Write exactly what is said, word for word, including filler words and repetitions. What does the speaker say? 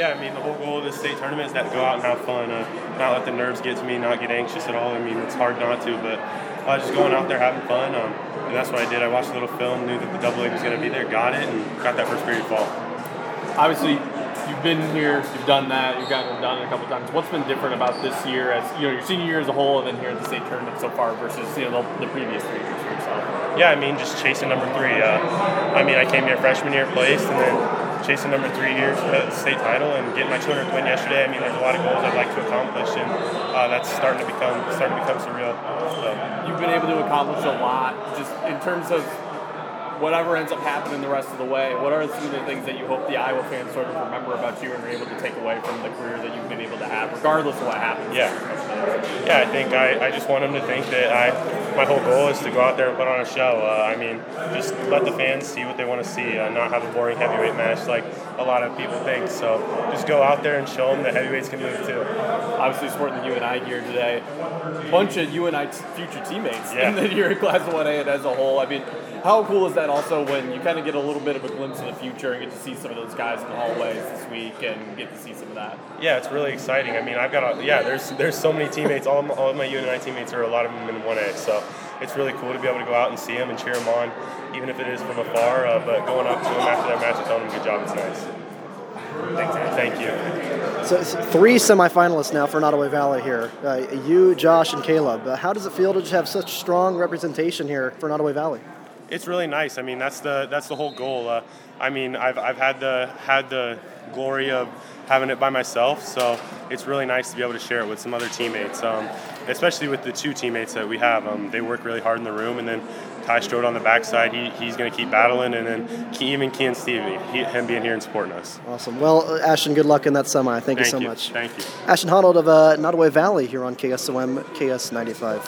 Yeah, I mean, the whole goal of this state tournament is that go out and have fun, uh, not let the nerves get to me, not get anxious at all. I mean, it's hard not to, but uh, just going out there having fun, um, and that's what I did. I watched a little film, knew that the double A was going to be there, got it, and got that first period fall. Obviously, you've been here, you've done that, you've gotten it done a couple times. What's been different about this year, as you know, your senior year as a whole, and then here at the state tournament so far versus you know the, the previous three years for yourself? Yeah, I mean, just chasing number three. Uh, I mean, I came here freshman year, placed, and then chasing number three here for the state title and getting my two hundredth win yesterday. I mean, there's a lot of goals I'd like to accomplish, and uh, that's starting to become starting to become surreal. So. You've been able to accomplish a lot, just in terms of whatever ends up happening the rest of the way. What are some of the things that you hope the Iowa fans sort of remember about you and are able to take away from the career that you've been able to have, regardless of what happens? Yeah, yeah. I think I, I just want them to think that I my whole goal is to go out there and put on a show. Uh, I mean, just let the fans see what they want to see, uh, not have a boring heavyweight match like a lot of people think. So just go out there and show them that heavyweights can do it too. Obviously, sporting the U N I gear today, a bunch of U N I t- future teammates yeah. in the year Class one A and as a whole. I mean, how cool is that also when you kind of get a little bit of a glimpse of the future and get to see some of those guys in the hallways this week and get to see some of that? Yeah, it's really exciting. I mean, I've got a, yeah, there's there's so many teammates. All of my, all of my U N I teammates are a lot of them in one A, so it's really cool to be able to go out and see them and cheer them on, even if it is from afar. Uh, but going up to them after their match and telling them good job, it's nice. Thanks, Thank you. So it's three semifinalists now for Nottoway Valley here. Uh, you, Josh, and Caleb. Uh, how does it feel to just have such strong representation here for Nottoway Valley? It's really nice. I mean, that's the that's the whole goal. Uh, I mean, I've I've had the had the glory of having it by myself, so it's really nice to be able to share it with some other teammates, um, especially with the two teammates that we have. Um, they work really hard in the room, and then Ty Strode on the backside, he, he's going to keep battling, and then even Kean Stevie, he, him being here and supporting us. Awesome. Well, uh, Ashton, good luck in that semi. Thank, Thank you so you. much. Thank you. Ashton Honnold of uh, Nottoway Valley here on K S O M K S ninety-five.